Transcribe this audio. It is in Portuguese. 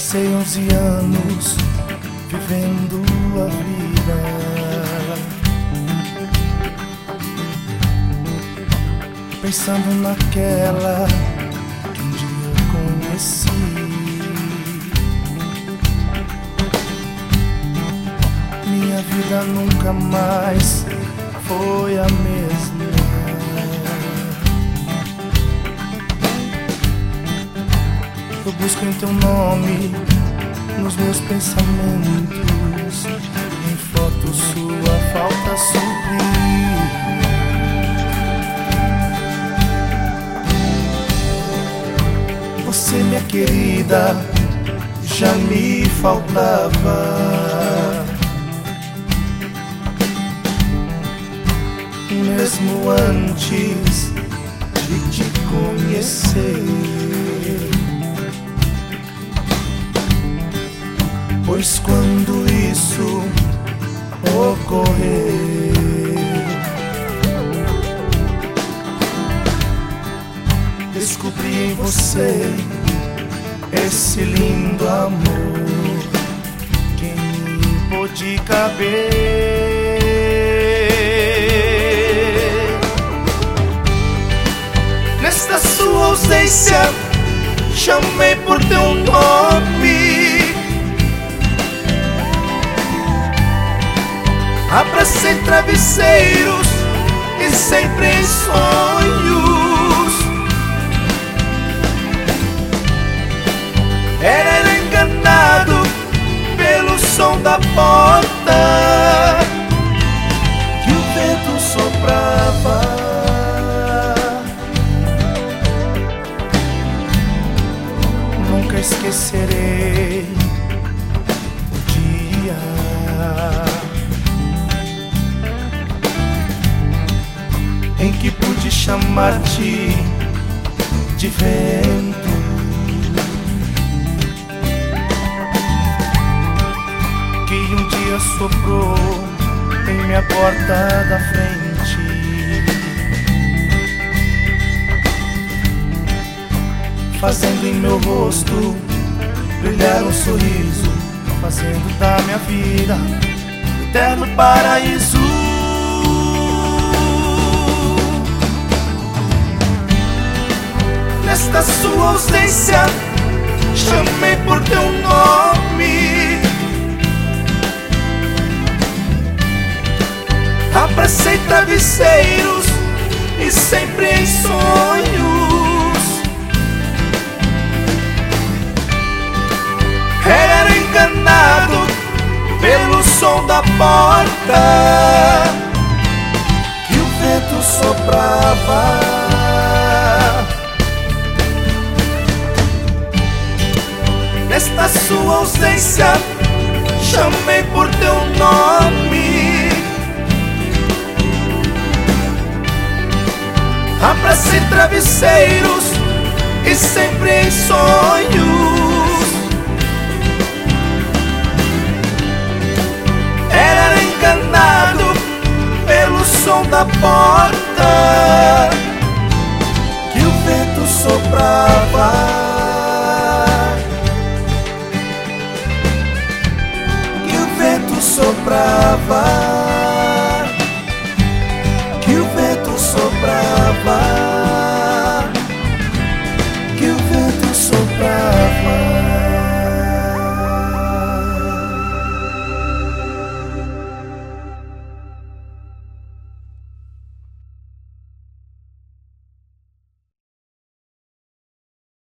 Passei 11 anos vivendo a vida, pensando naquela que um dia eu conheci. Minha vida nunca mais foi a mesma. Eu busco em teu nome nos meus pensamentos, em fotos sua falta suprir. Você, minha querida, já me faltava, mesmo antes de te conhecer. Pois quando isso ocorrer, descobri em você esse lindo amor que em mim pôde caber. Nesta sua ausência, chamei por teu nome, abracei travesseiros e sempre em sonhos. Era enganado pelo som da porta que o vento soprava. Nunca esquecerei o dia em que pude chamar-te de vento, que um dia soprou em minha porta da frente, fazendo em meu rosto brilhar um sorriso, fazendo da minha vida um eterno paraíso. Nesta sua ausência, chamei por teu nome, abracei travesseiros e sempre em sonhos. Era enganado pelo som da porta que o vento soprava. Nesta sua ausência, chamei por teu nome, abracei travesseiros e sempre em sonhos. Era enganado pelo som da porta que o vento soprava. Soprava, que o vento soprava.